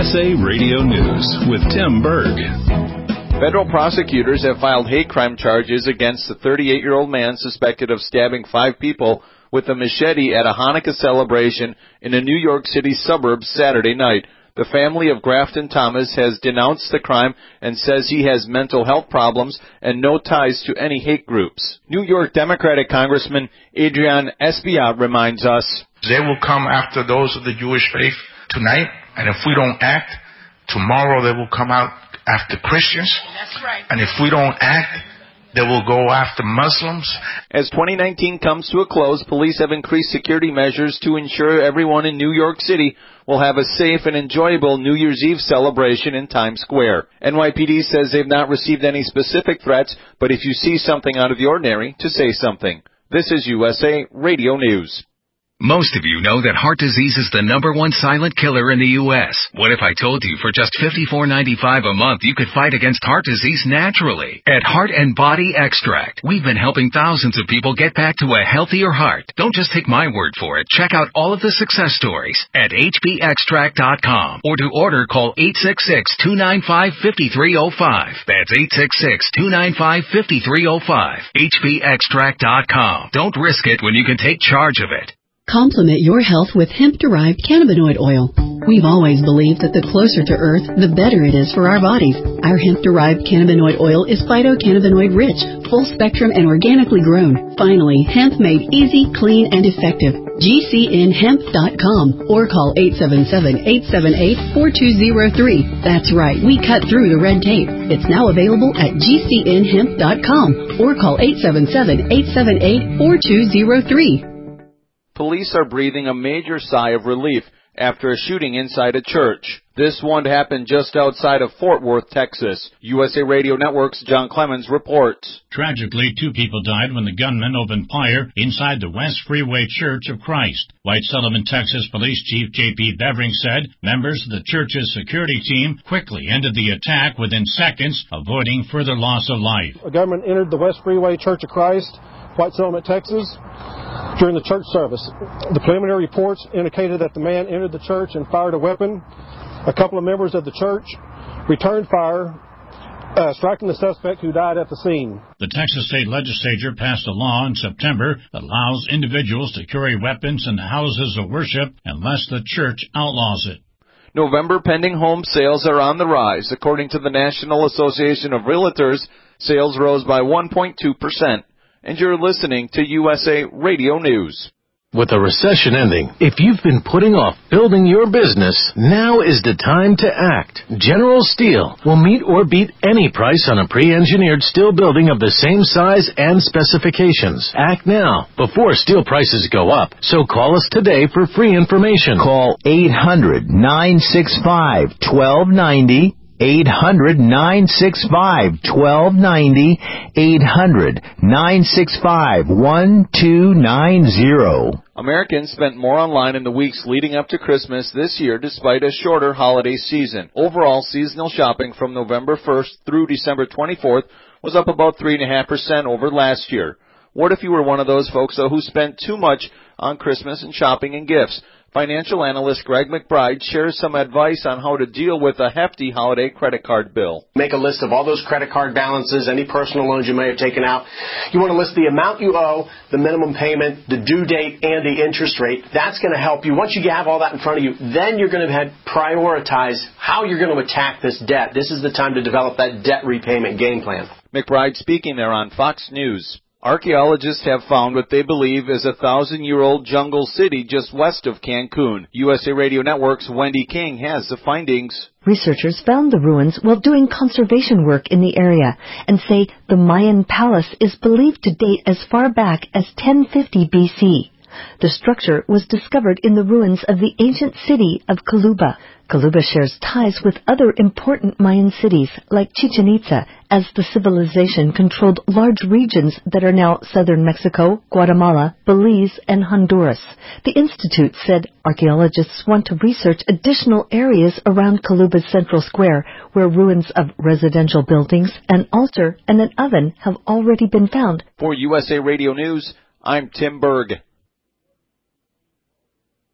USA Radio News with Tim Berg. Federal prosecutors have filed hate crime charges against the 38-year-old man suspected of stabbing 5 people with a machete at a Hanukkah celebration in a New York City suburb Saturday night. The family of Grafton Thomas has denounced the crime and says he has mental health problems and no ties to any hate groups. New York Democratic Congressman Adrian Espaillat reminds us, they will come after those of the Jewish faith tonight, and if we don't act, tomorrow they will come out after Christians. That's right. And if we don't act, they will go after Muslims. As 2019 comes to a close, police have increased security measures to ensure everyone in New York City will have a safe and enjoyable New Year's Eve celebration in Times Square. NYPD says they've not received any specific threats, but if you see something out of the ordinary, to say something. This is USA Radio News. Most of you know that heart disease is the #1 silent killer in the U.S. What if I told you for just $54.95 a month you could fight against heart disease naturally? At Heart and Body Extract, we've been helping thousands of people get back to a healthier heart. Don't just take my word for it. Check out all of the success stories at hbextract.com, or to order, call 866-295-5305. That's 866-295-5305. hbextract.com. Don't risk it when you can take charge of it. Complement your health with hemp-derived cannabinoid oil. We've always believed that the closer to Earth, the better it is for our bodies. Our hemp-derived cannabinoid oil is phytocannabinoid-rich, full-spectrum, and organically grown. Finally, hemp made easy, clean, and effective. GCNhemp.com or call 877-878-4203. That's right, we cut through the red tape. It's now available at GCNhemp.com or call 877-878-4203. Police are breathing a major sigh of relief after a shooting inside a church. This one happened just outside of Fort Worth, Texas. USA Radio Network's John Clemens reports. Tragically, 2 people died when the gunman opened fire inside the West Freeway Church of Christ. White Sullivan, Texas Police Chief J.P. Bevering said members of the church's security team quickly ended the attack within seconds, avoiding further loss of life. A gunman entered the West Freeway Church of Christ, White Sullivan, Texas, during the church service. The preliminary reports indicated that the man entered the church and fired a weapon. A couple of members of the church returned fire, striking the suspect, who died at the scene. The Texas State Legislature passed a law in September that allows individuals to carry weapons in the houses of worship unless the church outlaws it. November pending home sales are on the rise. According to the National Association of Realtors, sales rose by 1.2%. And you're listening to USA Radio News. With a recession ending, if you've been putting off building your business, now is the time to act. General Steel will meet or beat any price on a pre-engineered steel building of the same size and specifications. Act now, before steel prices go up. So call us today for free information. Call 800-965-1290. 800-965-1290, 800-965-1290. Americans spent more online in the weeks leading up to Christmas this year despite a shorter holiday season. Overall, seasonal shopping from November 1st through December 24th was up about 3.5% over last year. What if you were one of those folks, though, who spent too much on Christmas and shopping and gifts? Financial analyst Greg McBride shares some advice on how to deal with a hefty holiday credit card bill. Make a list of all those credit card balances, any personal loans you may have taken out. You want to list the amount you owe, the minimum payment, the due date, and the interest rate. That's going to help you. Once you have all that in front of you, then you're going to prioritize how you're going to attack this debt. This is the time to develop that debt repayment game plan. McBride speaking there on Fox News. Archaeologists have found what they believe is a 1,000-year-old jungle city just west of Cancun. USA Radio Network's Wendy King has the findings. Researchers found the ruins while doing conservation work in the area and say the Mayan palace is believed to date as far back as 1050 BC. The structure was discovered in the ruins of the ancient city of Coluba. Coluba shares ties with other important Mayan cities like Chichen Itza, as the civilization controlled large regions that are now southern Mexico, Guatemala, Belize, and Honduras. The Institute said archaeologists want to research additional areas around Coluba's central square, where ruins of residential buildings, an altar, and an oven have already been found. For USA Radio News, I'm Tim Berg.